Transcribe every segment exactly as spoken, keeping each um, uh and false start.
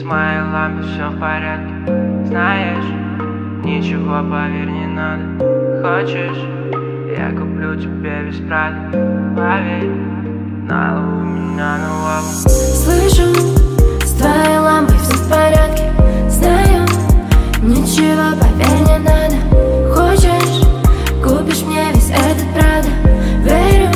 моей лампой все в порядке. Знаешь, ничего, поверь, не надо. Хочешь, я куплю тебе без правда. Поверь, на лбу у меня навалом. Слышу, с твоей лампой все в порядке. Знаю, ничего, поверь, не надо. Хочешь, купишь мне весь этот правда. Верю,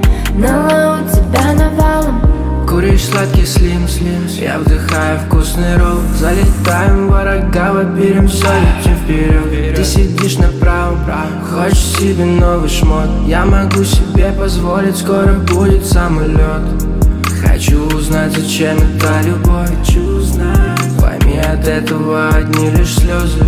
на у тебя навалом. Куришь сладкий слим, слим, я вдыхаю вкусный ролл. Залетаем в Арагава, берем все, летим вперед. Ты сидишь направо, хочешь себе новый шмот. Я могу себе позволить, скоро будет самолет. Хочу узнать, зачем это любовь. Хочу узнать, пойми, от этого одни лишь слезы.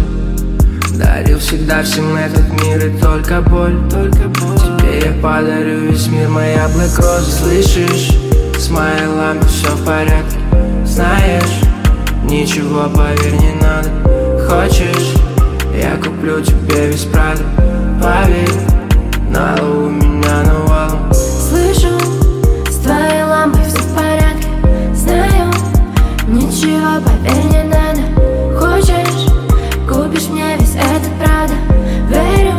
Дарил всегда всем этот мир и только боль, только боль. Тебе я подарю весь мир, моя Black Rose. Слышишь? С моей лампой все в порядке. Знаешь, ничего, поверь, не надо. Хочешь, я куплю тебе весь правда. Поверь, на лбу у меня навалом. Слышу, с твоей лампой все в порядке. Знаю, ничего, поверь, не надо. Хочешь, купишь мне весь этот правда. Верю,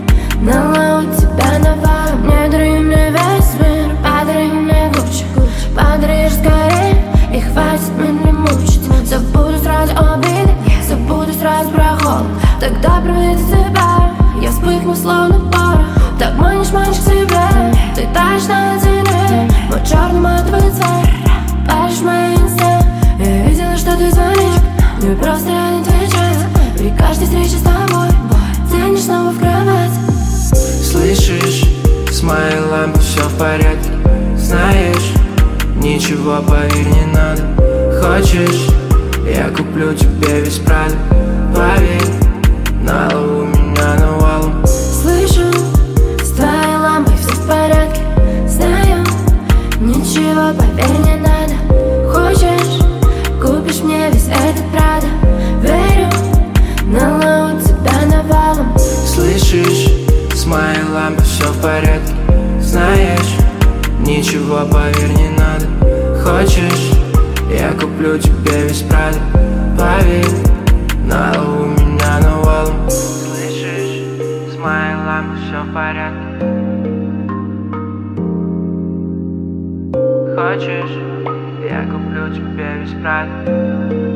на у тебя навалом. Не дари мне весь мир, подари мне Гуччи. Подаришь скорее, и хватит меня мучить. Забуду сразу обиды, забуду сразу про холод. Тогда проведу тебя, я вспыхну словно пара. Так манишь, манишь к себе, ты таешь на тебе. Мой черный матовый цвет, паришь мои инсты. Я видела, что ты звонишь, мне просто не отвечать. При каждой встрече с тобой тянешь снова в кровать. Слышишь, с моей лампой все в порядке. Знаешь, ничего, поверь, не надо. Хочешь, я куплю тебе весь правда. Поверь, на лбу у меня навалом. Слышу, с твоей лампой все в порядке. Знаю, ничего, поверь, не надо. Хочешь, купишь мне весь этот правда. Верю, на у тебя навалом. Слышишь, с моей лампой все в порядке. Знаешь, ничего, поверь, не надо. Хочешь, я куплю тебе весь правда. Поверь, на лбу у меня навалом. Слышишь, с моей лампой все в порядке. Хочешь, я куплю тебе весь правда.